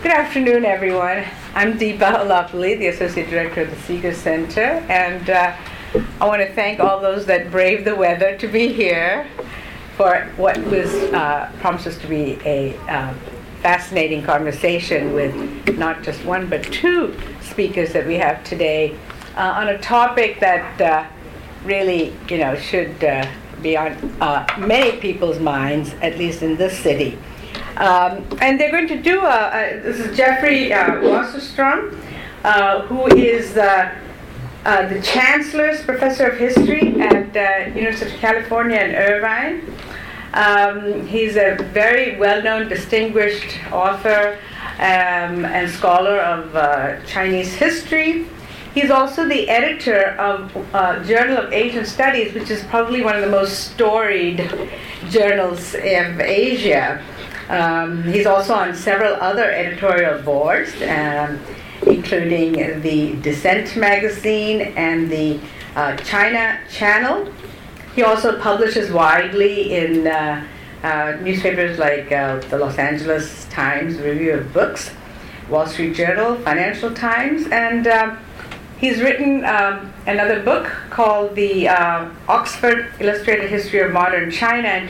Good afternoon, everyone. I'm Deepa Halapalli, the Associate Director of the Seeger Center, and I want to thank all those that braved the weather to be here for what was promises to be a fascinating conversation with not just one but two speakers that we have today on a topic that really, should be on many people's minds, at least in this city. And they're going to do this is Jeffrey Wasserstrom, who is the Chancellor's Professor of History at University of California in Irvine. He's a very well-known, distinguished author and scholar of Chinese history. He's also the editor of Journal of Asian Studies, which is probably one of the most storied journals of Asia. He's also on several other editorial boards, including the Dissent magazine and the China Channel. He also publishes widely in newspapers like the Los Angeles Times Review of Books, Wall Street Journal, Financial Times, and he's written another book called the Oxford Illustrated History of Modern China in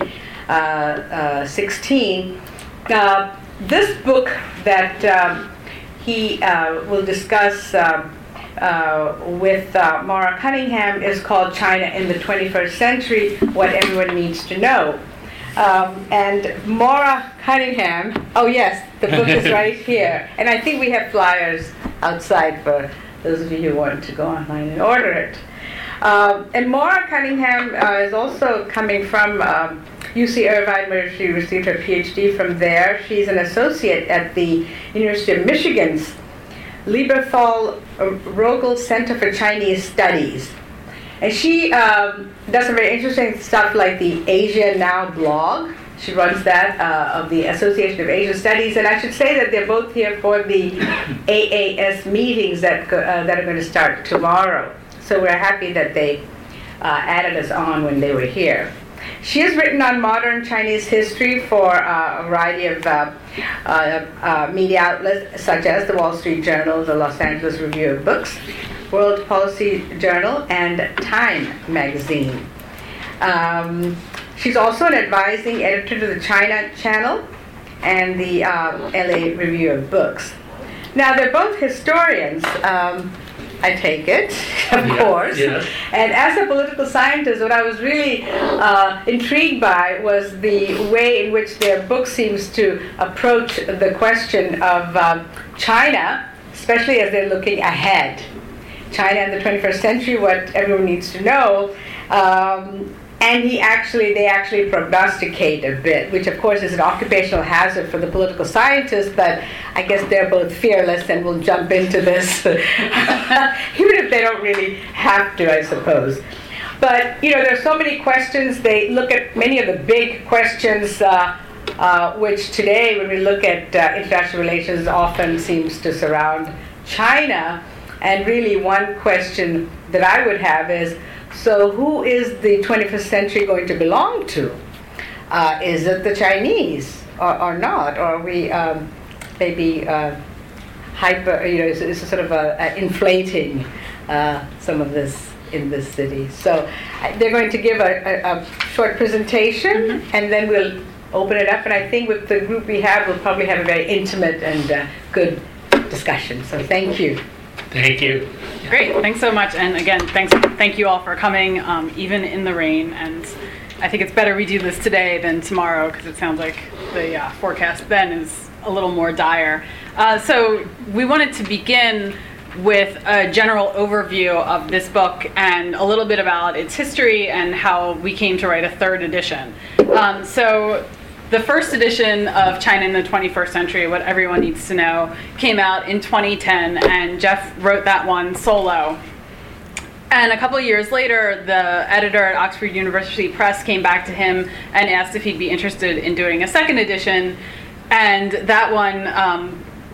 2016. This book that he will discuss with Maura Cunningham is called China in the 21st Century, What Everyone Needs to Know. And Maura Cunningham, oh yes, the book is right here. And I think we have flyers outside for those of you who want to go online and order it. And Maura Cunningham is also coming from UC Irvine, where she received her PhD from there. She's an associate at the University of Michigan's Lieberthal Rogel Center for Chinese Studies. And she does some very interesting stuff like the Asia Now blog. She runs that of the Association of Asian Studies. And I should say that they're both here for the AAS meetings that are going to start tomorrow. So we're happy that they added us on when they were here. She has written on modern Chinese history for a variety of media outlets, such as the Wall Street Journal, the Los Angeles Review of Books, World Policy Journal, and Time magazine. She's also an advising editor to the China Channel and the LA Review of Books. Now, they're both historians. I take it, of course. Yeah. And as a political scientist, what I was really intrigued by was the way in which their book seems to approach the question of China, especially as they're looking ahead. China in the 21st century, what everyone needs to know. And they actually prognosticate a bit, which of course is an occupational hazard for the political scientists, but I guess they're both fearless and will jump into this, even if they don't really have to, I suppose. But, there are so many questions. They look at many of the big questions, which today, when we look at international relations, often seems to surround China. And really one question that I would have is, so who is the 21st century going to belong to? Is it the Chinese or not? Or are we maybe hyper, is sort of inflating some of this in this city? So they're going to give a short presentation, and then we'll open it up. And I think with the group we have, we'll probably have a very intimate and good discussion. So thank you. Thank you. Great, thanks so much, and again, thank you all for coming, even in the rain. And I think it's better we do this today than tomorrow, because it sounds like the forecast then is a little more dire. So we wanted to begin with a general overview of this book and a little bit about its history and how we came to write a third edition. So the first edition of China in the 21st Century, What Everyone Needs to Know, came out in 2010, and Jeff wrote that one solo. And a couple of years later, the editor at Oxford University Press came back to him and asked if he'd be interested in doing a second edition, and that one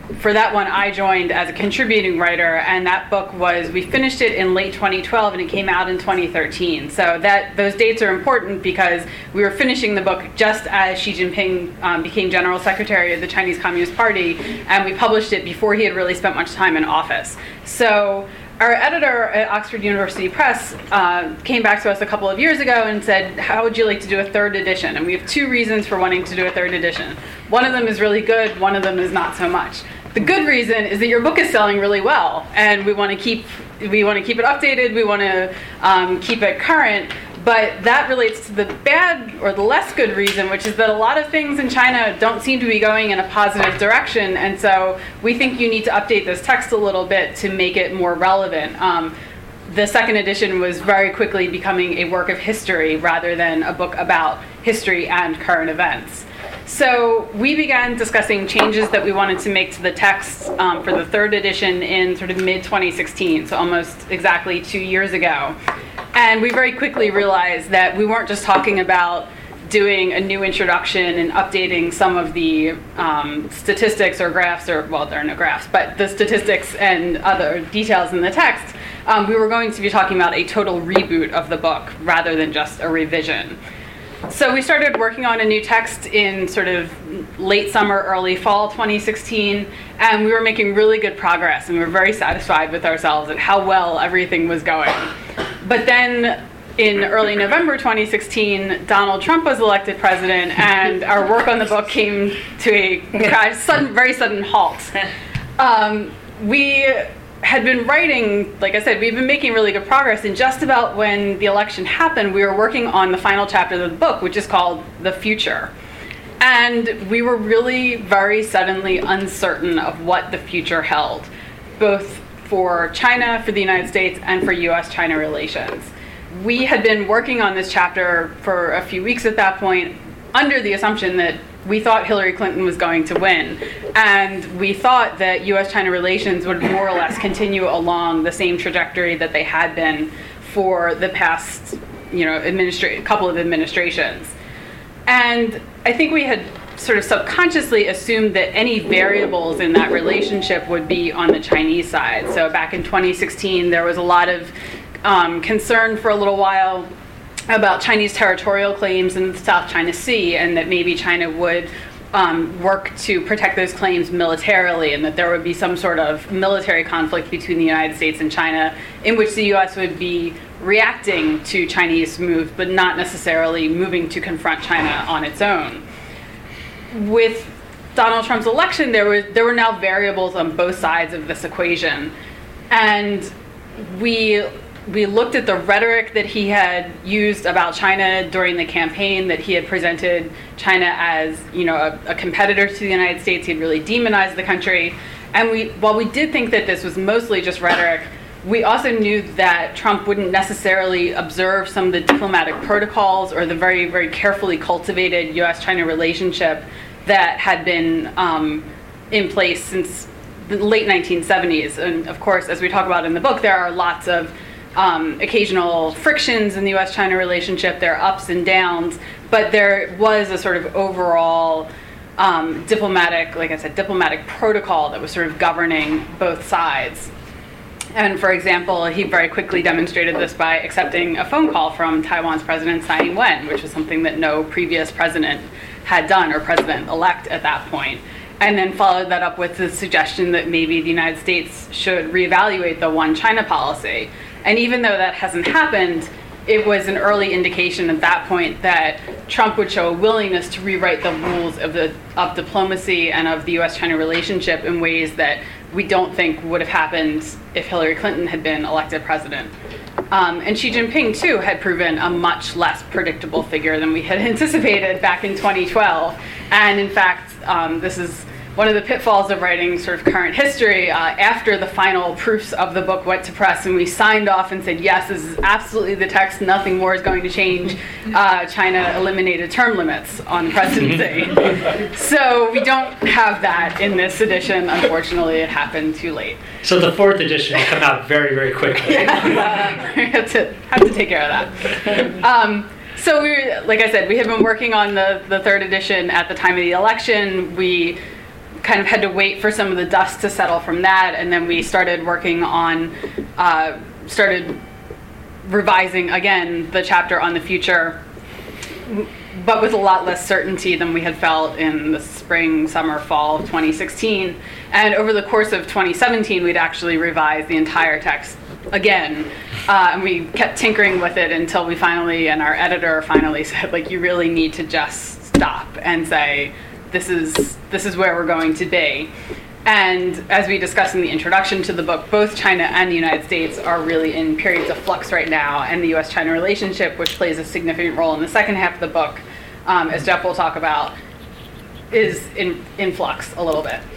for that one, I joined as a contributing writer, and that book we finished it in late 2012, and it came out in 2013. So those dates are important because we were finishing the book just as Xi Jinping became General Secretary of the Chinese Communist Party, and we published it before he had really spent much time in office. So our editor at Oxford University Press came back to us a couple of years ago and said, how would you like to do a third edition? And we have two reasons for wanting to do a third edition. One of them is really good, one of them is not so much. The good reason is that your book is selling really well, and we want to keep it updated, we want to keep it current, but that relates to the bad or the less good reason, which is that a lot of things in China don't seem to be going in a positive direction, and so we think you need to update this text a little bit to make it more relevant. The second edition was very quickly becoming a work of history rather than a book about history and current events. So we began discussing changes that we wanted to make to the text for the third edition in sort of mid-2016, so almost exactly 2 years ago. And we very quickly realized that we weren't just talking about doing a new introduction and updating some of the statistics or graphs, there are no graphs, but the statistics and other details in the text. We were going to be talking about a total reboot of the book rather than just a revision. So we started working on a new text in sort of late summer, early fall 2016, and we were making really good progress, and we were very satisfied with ourselves and how well everything was going. But then in early November 2016, Donald Trump was elected president, and our work on the book came to a very sudden halt. We had been writing, like I said, we've been making really good progress, and just about when the election happened, we were working on the final chapter of the book, which is called The Future. And we were really very suddenly uncertain of what the future held, both for China, for the United States, and for US-China relations. We had been working on this chapter for a few weeks at that point, under the assumption that we thought Hillary Clinton was going to win, and we thought that US-China relations would more or less continue along the same trajectory that they had been for the past, couple of administrations. And I think we had sort of subconsciously assumed that any variables in that relationship would be on the Chinese side. So back in 2016, there was a lot of concern for a little while about Chinese territorial claims in the South China Sea, and that maybe China would work to protect those claims militarily, and that there would be some sort of military conflict between the United States and China in which the US would be reacting to Chinese moves, but not necessarily moving to confront China on its own. With Donald Trump's election, there were now variables on both sides of this equation, and we looked at the rhetoric that he had used about China during the campaign, that he had presented China as, a competitor to the United States. He had really demonized the country. And while we did think that this was mostly just rhetoric, we also knew that Trump wouldn't necessarily observe some of the diplomatic protocols or the very, very carefully cultivated US-China relationship that had been in place since the late 1970s. And of course, as we talk about in the book, there are lots of occasional frictions in the US-China relationship. There are ups and downs, but there was a sort of overall diplomatic protocol that was sort of governing both sides. And for example, he very quickly demonstrated this by accepting a phone call from Taiwan's President Tsai Ing-wen, which was something that no previous president had done, or president-elect at that point. And then followed that up with the suggestion that maybe the United States should reevaluate the one China policy. And even though that hasn't happened, it was an early indication at that point that Trump would show a willingness to rewrite the rules of diplomacy and of the US-China relationship in ways that we don't think would have happened if Hillary Clinton had been elected president. And Xi Jinping, too, had proven a much less predictable figure than we had anticipated back in 2012. And in fact, this is one of the pitfalls of writing sort of current history. After the final proofs of the book went to press and we signed off and said, yes, this is absolutely the text, nothing more is going to change, China eliminated term limits on the presidency. So we don't have that in this edition. Unfortunately, it happened too late. So the fourth edition will come out very, very quickly. Yeah, we have to take care of that. So like I said, we had been working on the third edition at the time of the election. We kind of had to wait for some of the dust to settle from that, and then we started working on, started revising again the chapter on the future, but with a lot less certainty than we had felt in the spring, summer, fall of 2016. And over the course of 2017, we'd actually revised the entire text again, and we kept tinkering with it until we finally, and our editor finally said, like, you really need to just stop and say, this is where we're going to be. And as we discussed in the introduction to the book, both China and the United States are really in periods of flux right now, and the US-China relationship, which plays a significant role in the second half of the book, as Jeff will talk about, is in flux a little bit.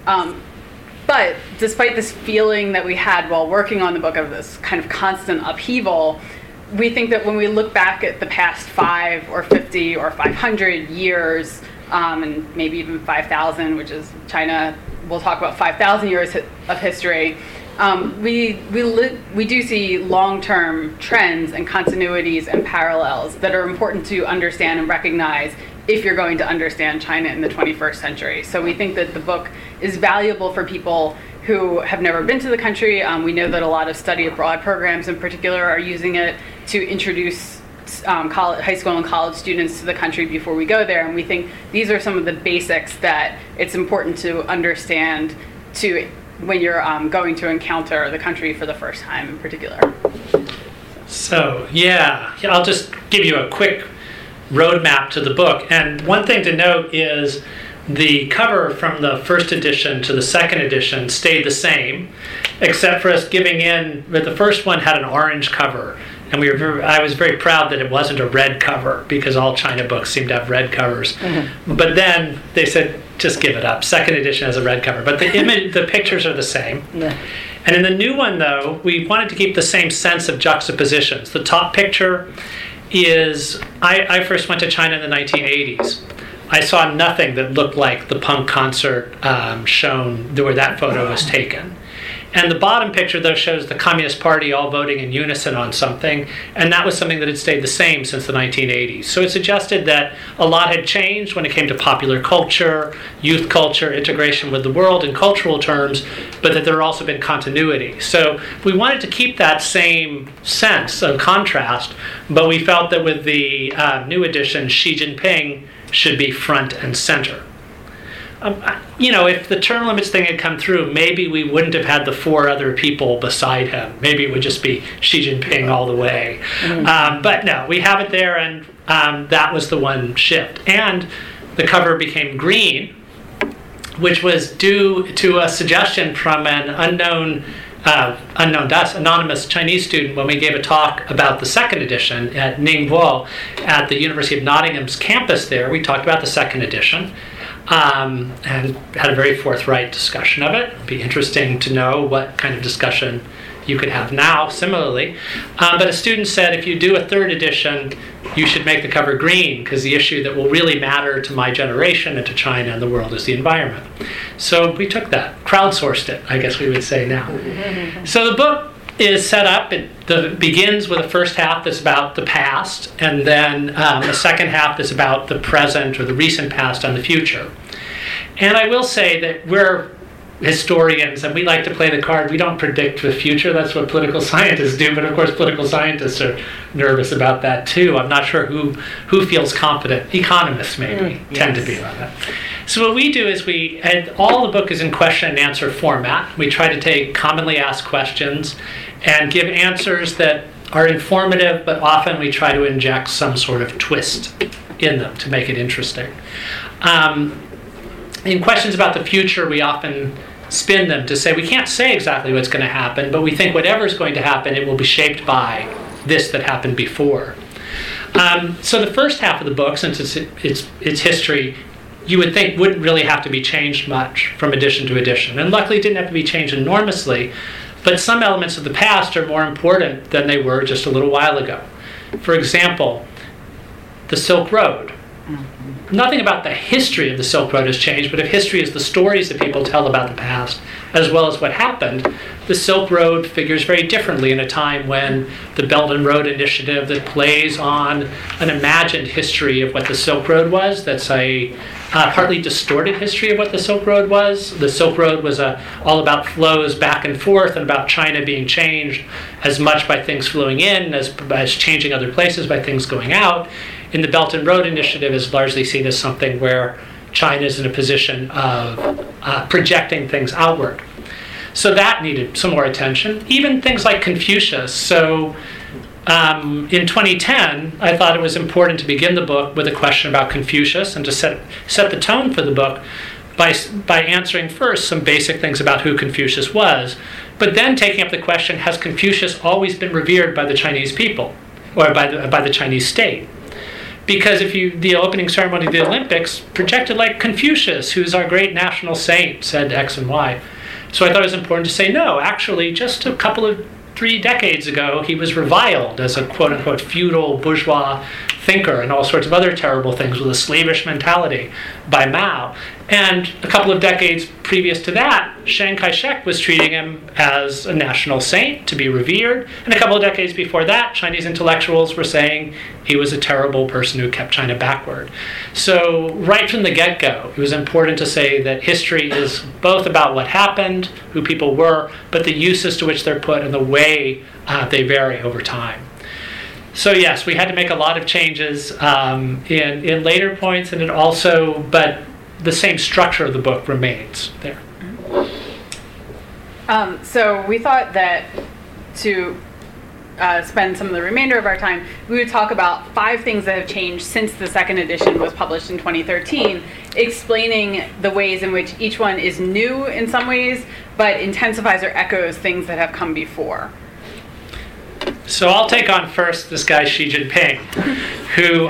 But despite this feeling that we had while working on the book of this kind of constant upheaval, we think that when we look back at the past 5 or 50 or 500 years, and maybe even 5,000, which is China, we'll talk about 5,000 years of history, we do see long-term trends and continuities and parallels that are important to understand and recognize if you're going to understand China in the 21st century. So we think that the book is valuable for people who have never been to the country. We know that a lot of study abroad programs in particular are using it to introduce high school and college students to the country before we go there. And we think these are some of the basics that it's important to understand when you're going to encounter the country for the first time in particular. So, yeah, I'll just give you a quick roadmap to the book. And one thing to note is the cover from the first edition to the second edition stayed the same, except for us giving in, but the first one had an orange cover. And I was very proud that it wasn't a red cover, because all China books seem to have red covers. Mm-hmm. But then they said, just give it up. Second edition has a red cover. But the pictures are the same. Yeah. And in the new one, though, we wanted to keep the same sense of juxtapositions. The top picture is, I first went to China in the 1980s. I saw nothing that looked like the punk concert shown where that photo was taken. And the bottom picture, though, shows the Communist Party all voting in unison on something, and that was something that had stayed the same since the 1980s. So it suggested that a lot had changed when it came to popular culture, youth culture, integration with the world in cultural terms, but that there had also been continuity. So we wanted to keep that same sense of contrast, but we felt that with the new edition, Xi Jinping should be front and center. If the term limits thing had come through, maybe we wouldn't have had the 4 other people beside him. Maybe it would just be Xi Jinping all the way. Mm-hmm. But no, we have it there, and that was the one shift. And the cover became green, which was due to a suggestion from an unknown to us, anonymous Chinese student when we gave a talk about the second edition at Ningbo at the University of Nottingham's campus there. We talked about the second edition. And had a very forthright discussion of it. It'd be interesting to know what kind of discussion you could have now, similarly. But a student said, if you do a third edition, you should make the cover green, because the issue that will really matter to my generation and to China and the world is the environment. So we took that, crowdsourced it, I guess we would say now. So the book is set up, it begins with a first half that's about the past, and then a second half that's about the present or the recent past and the future. And I will say that we're historians and we like to play the card, we don't predict the future, that's what political scientists do, but of course political scientists are nervous about that too. I'm not sure who feels confident. Economists maybe tend to be about that. So what we do is all the book is in question and answer format. We try to take commonly asked questions and give answers that are informative, but often we try to inject some sort of twist in them to make it interesting. In questions about the future, we often spin them to say we can't say exactly what's going to happen, but we think whatever's going to happen, it will be shaped by this that happened before. So the first half of the book, since it's history, you would think wouldn't really have to be changed much from edition to edition. And luckily it didn't have to be changed enormously, but some elements of the past are more important than they were just a little while ago. For example, the Silk Road. nothing about the history of the Silk Road has changed, but if history is the stories that people tell about the past, as well as what happened, the Silk Road figures very differently in a time when the Belt and Road Initiative that plays on an imagined history of what the Silk Road was, that's a partly distorted history of what the Silk Road was. The Silk Road was all about flows back and forth and about China being changed as much by things flowing in as changing other places by things going out. In the Belt and Road Initiative is largely seen as something where China is in a position of projecting things outward. So that needed some more attention. Even things like Confucius. So in 2010, I thought it was important to begin the book with a question about Confucius and to set the tone for the book by answering first some basic things about who Confucius was, but then taking up the question, has Confucius always been revered by the Chinese people or by the Chinese state? Because the opening ceremony of the Olympics projected like Confucius, who's our great national saint, said X and Y. So I thought it was important to say, no, actually, just a couple of 3 decades ago, he was reviled as a quote-unquote feudal bourgeois thinker and all sorts of other terrible things with a slavish mentality by Mao. And a couple of decades previous to that, Chiang Kai-shek was treating him as a national saint to be revered. And a couple of decades before that, Chinese intellectuals were saying he was a terrible person who kept China backward. So right from the get-go, it was important to say that history is both about what happened, who people were, but the uses to which they're put and the way they vary over time. So yes, we had to make a lot of changes in later points, and but the same structure of the book remains there. So we thought that to spend some of the remainder of our time, we would talk about 5 things that have changed since the second edition was published in 2013, explaining the ways in which each one is new in some ways, but intensifies or echoes things that have come before. So I'll take on first this guy Xi Jinping, who,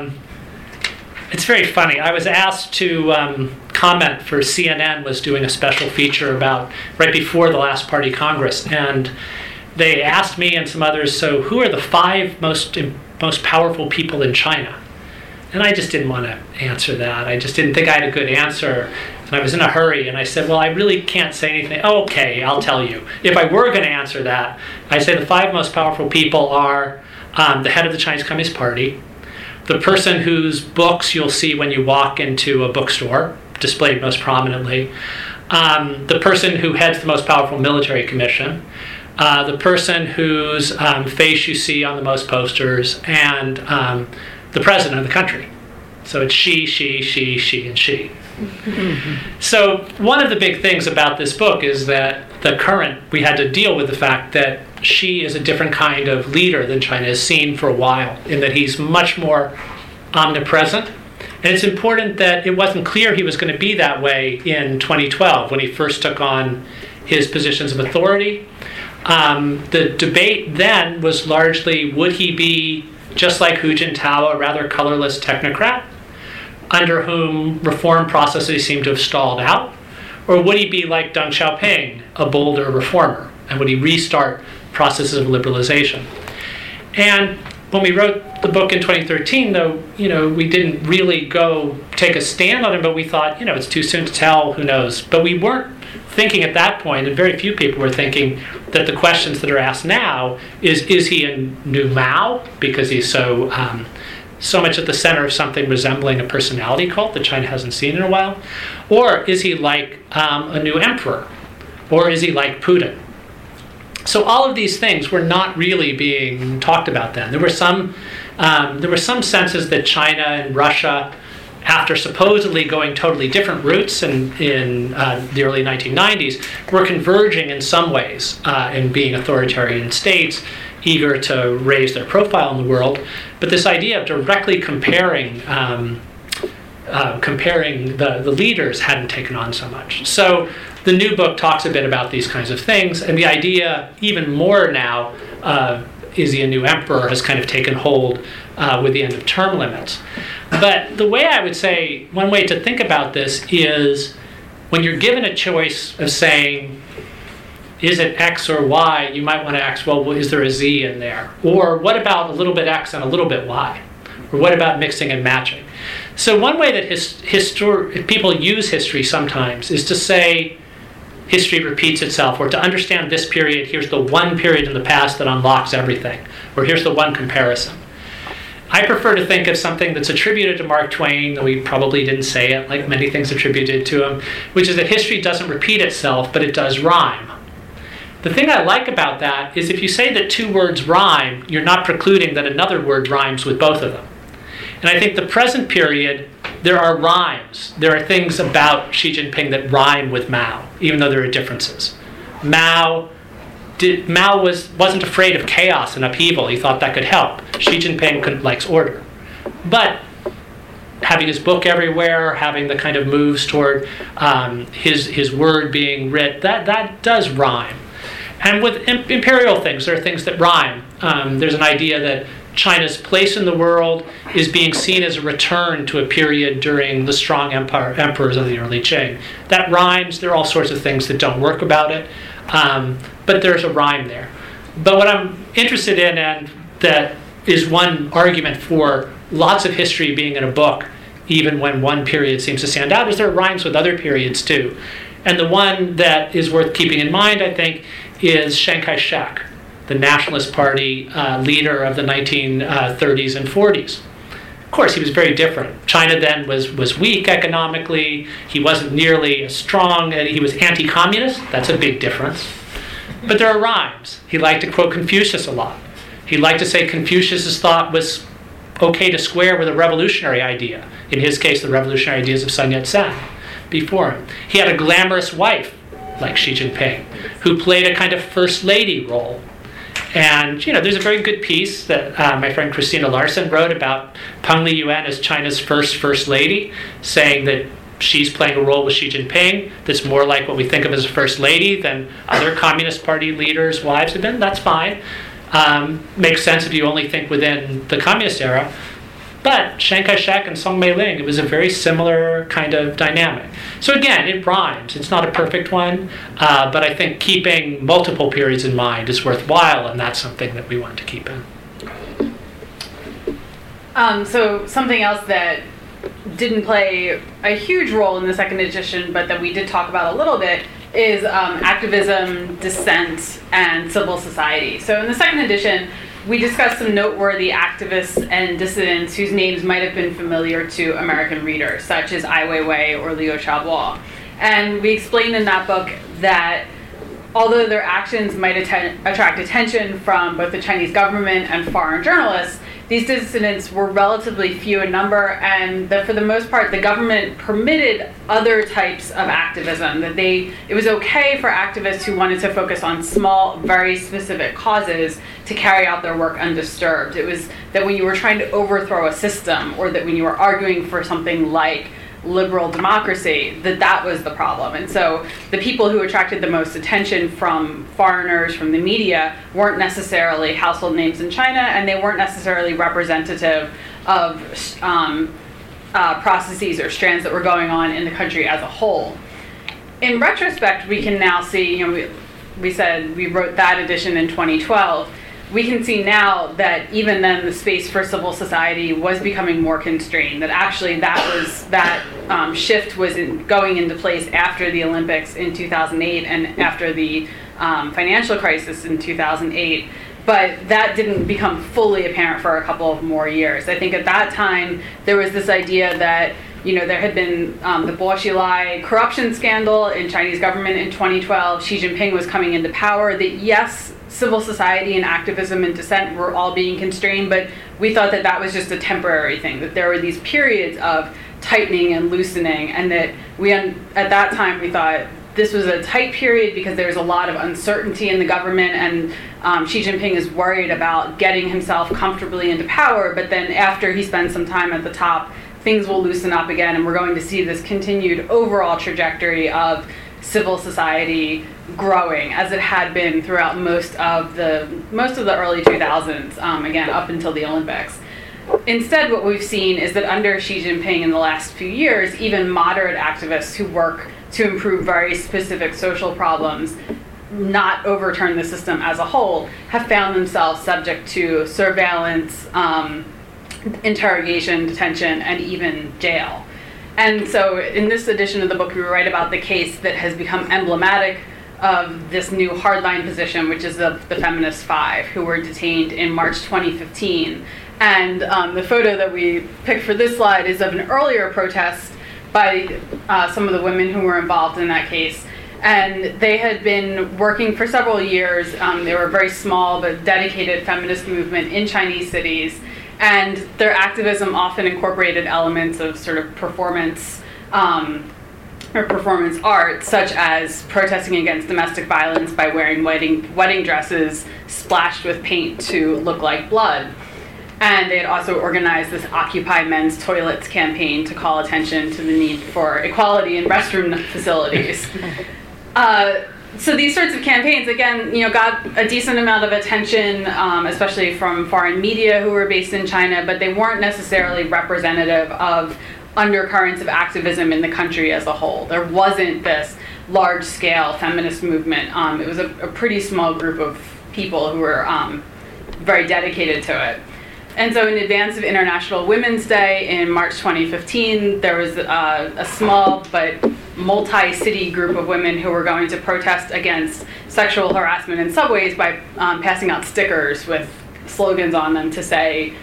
it's very funny. I was asked to comment for CNN, was doing a special feature about right before the last party Congress, and they asked me and some others, so who are the 5 most powerful people in China? And I just didn't want to answer that. I just didn't think I had a good answer. And I was in a hurry, and I said, well, I really can't say anything. Oh, okay, I'll tell you. If I were going to answer that, I'd say the 5 most powerful people are the head of the Chinese Communist Party, the person whose books you'll see when you walk into a bookstore, displayed most prominently, the person who heads the most powerful military commission, the person whose face you see on the most posters, and the president of the country. So it's she, and she. So one of the big things about this book is that we had to deal with the fact that Xi is a different kind of leader than China has seen for a while, in that he's much more omnipresent. And it's important that it wasn't clear he was going to be that way in 2012 when he first took on his positions of authority. The debate then was largely, would he be just like Hu Jintao, a rather colorless technocrat, under whom reform processes seem to have stalled out? Or would he be like Deng Xiaoping, a bolder reformer? And would he restart processes of liberalization? And when we wrote the book in 2013, though, we didn't really go take a stand on him, but we thought, it's too soon to tell, who knows? But we weren't thinking at that point, and very few people were thinking, that the questions that are asked now is he a new Mao, because he's so much at the center of something resembling a personality cult that China hasn't seen in a while? Or is he like a new emperor? Or is he like Putin? So all of these things were not really being talked about then. There were some senses that China and Russia, after supposedly going totally different routes in the early 1990s, were converging in some ways in being authoritarian states, eager to raise their profile in the world. But this idea of directly comparing the leaders hadn't taken on so much. So the new book talks a bit about these kinds of things, and the idea, even more now, is he a new emperor, has kind of taken hold with the end of term limits. But the way I would say, one way to think about this is when you're given a choice of saying, is it X or Y, you might want to ask, well, is there a Z in there? Or what about a little bit X and a little bit Y? Or what about mixing and matching? So one way that people use history sometimes is to say history repeats itself, or to understand this period, here's the one period in the past that unlocks everything, or here's the one comparison. I prefer to think of something that's attributed to Mark Twain, though he probably didn't say it, like many things attributed to him, which is that history doesn't repeat itself, but it does rhyme. The thing I like about that is if you say that two words rhyme, you're not precluding that another word rhymes with both of them. And I think the present period, there are rhymes. There are things about Xi Jinping that rhyme with Mao, even though there are differences. Mao wasn't afraid of chaos and upheaval. He thought that could help. Xi Jinping likes order. But having his book everywhere, having the kind of moves toward his word being writ, that does rhyme. And with imperial things, there are things that rhyme. There's an idea that China's place in the world is being seen as a return to a period during the strong emperors of the early Qing. That rhymes. There are all sorts of things that don't work about it. But there's a rhyme there. But what I'm interested in, and that is one argument for lots of history being in a book, even when one period seems to stand out, is there are rhymes with other periods too. And the one that is worth keeping in mind, I think, is Chiang Kai-shek, the Nationalist Party leader of the 1930s and 40s. Of course, he was very different. China then was weak economically. He wasn't nearly as strong. He was anti-communist. That's a big difference. But there are rhymes. He liked to quote Confucius a lot. He liked to say Confucius's thought was okay to square with a revolutionary idea. In his case, the revolutionary ideas of Sun Yat-sen before him. He had a glamorous wife, like Xi Jinping, who played a kind of first lady role. And, there's a very good piece that my friend Christina Larson wrote about Peng Liyuan as China's first lady, saying that she's playing a role with Xi Jinping that's more like what we think of as a first lady than other Communist Party leaders' wives have been. That's fine. Makes sense if you only think within the communist era. But Chiang Kai-shek and Song Mei-ling, it was a very similar kind of dynamic. So again, it rhymes. It's not a perfect one, but I think keeping multiple periods in mind is worthwhile, and that's something that we want to keep in. So something else that didn't play a huge role in the second edition, but that we did talk about a little bit, is activism, dissent, and civil society. So in the second edition, we discussed some noteworthy activists and dissidents whose names might have been familiar to American readers, such as Ai Weiwei or Liu Xiaobo. And we explained in that book that although their actions might attract attention from both the Chinese government and foreign journalists, these dissidents were relatively few in number, and that for the most part, the government permitted other types of activism. That it was okay for activists who wanted to focus on small, very specific causes to carry out their work undisturbed. It was that when you were trying to overthrow a system, or that when you were arguing for something like liberal democracy, that was the problem. And so the people who attracted the most attention from foreigners, from the media, weren't necessarily household names in China, and they weren't necessarily representative of processes or strands that were going on in the country as a whole. In retrospect, we can now see, we said we wrote that edition in 2012, we can see now that even then the space for civil society was becoming more constrained, that actually that shift was going into place after the Olympics in 2008 and after the financial crisis in 2008. But that didn't become fully apparent for a couple of more years. I think at that time there was this idea that there had been the Bo Xilai corruption scandal in Chinese government in 2012. Xi Jinping was coming into power. That yes, civil society and activism and dissent were all being constrained, but we thought that was just a temporary thing, that there were these periods of tightening and loosening, and that at that time we thought this was a tight period because there's a lot of uncertainty in the government, and Xi Jinping is worried about getting himself comfortably into power, but then after he spends some time at the top, things will loosen up again, and we're going to see this continued overall trajectory of civil society growing as it had been throughout most of the early 2000s, again up until the Olympics. Instead, what we've seen is that under Xi Jinping in the last few years, even moderate activists who work to improve very specific social problems, not overturn the system as a whole, have found themselves subject to surveillance, interrogation, detention, and even jail. And so in this edition of the book, we write about the case that has become emblematic of this new hardline position, which is the Feminist Five, who were detained in March 2015. And the photo that we picked for this slide is of an earlier protest by some of the women who were involved in that case. And they had been working for several years. They were a very small but dedicated feminist movement in Chinese cities. And their activism often incorporated elements of sort of performance or performance art, such as protesting against domestic violence by wearing wedding dresses splashed with paint to look like blood. And they had also organized this Occupy Men's Toilets campaign to call attention to the need for equality in restroom facilities. So these sorts of campaigns, again, got a decent amount of attention, especially from foreign media who were based in China, but they weren't necessarily representative of undercurrents of activism in the country as a whole. There wasn't this large-scale feminist movement. It was a pretty small group of people who were very dedicated to it. And so in advance of International Women's Day in March 2015, there was a small but multi-city group of women who were going to protest against sexual harassment in subways by passing out stickers with slogans on them to say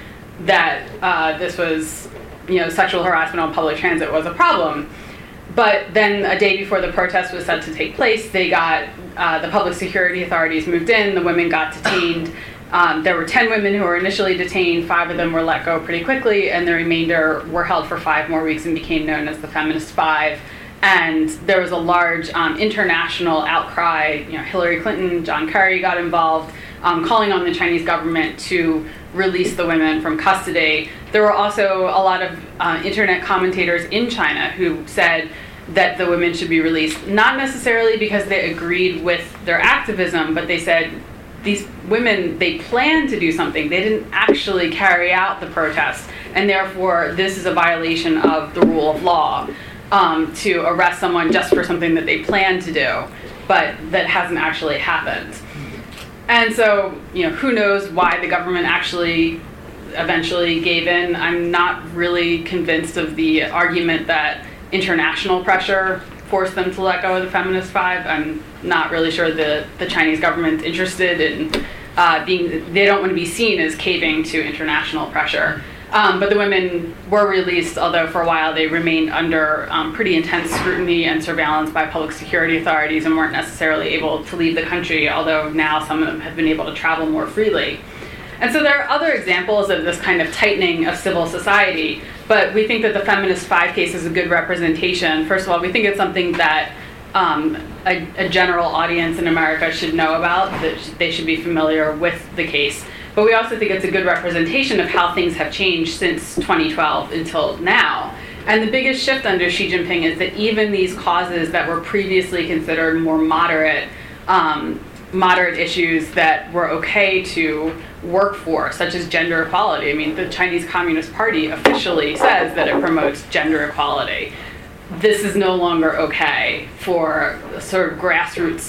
that this was, sexual harassment on public transit was a problem. But then a day before the protest was set to take place, they got, the public security authorities moved in, the women got detained. There were 10 women who were initially detained, 5 of them were let go pretty quickly, and the remainder were held for 5 more weeks and became known as the Feminist Five. And there was a large international outcry. Hillary Clinton, John Kerry got involved, calling on the Chinese government to release the women from custody. There were also a lot of internet commentators in China who said that the women should be released, not necessarily because they agreed with their activism, but they said these women, they planned to do something. They didn't actually carry out the protest, and therefore this is a violation of the rule of law to arrest someone just for something that they planned to do, but that hasn't actually happened. And so, who knows why the government actually eventually gave in. I'm not really convinced of the argument that international pressure forced them to let go of the Feminist Five. I'm not really sure the Chinese government's interested in they don't want to be seen as caving to international pressure. But the women were released, although for a while they remained under pretty intense scrutiny and surveillance by public security authorities and weren't necessarily able to leave the country, although now some of them have been able to travel more freely. And so there are other examples of this kind of tightening of civil society, but we think that the Feminist Five case is a good representation. First of all, we think it's something that a general audience in America should know about, that they should be familiar with the case. But we also think it's a good representation of how things have changed since 2012 until now. And the biggest shift under Xi Jinping is that even these causes that were previously considered more moderate issues that were okay to work for, such as gender equality. I mean, the Chinese Communist Party officially says that it promotes gender equality. This is no longer okay for sort of grassroots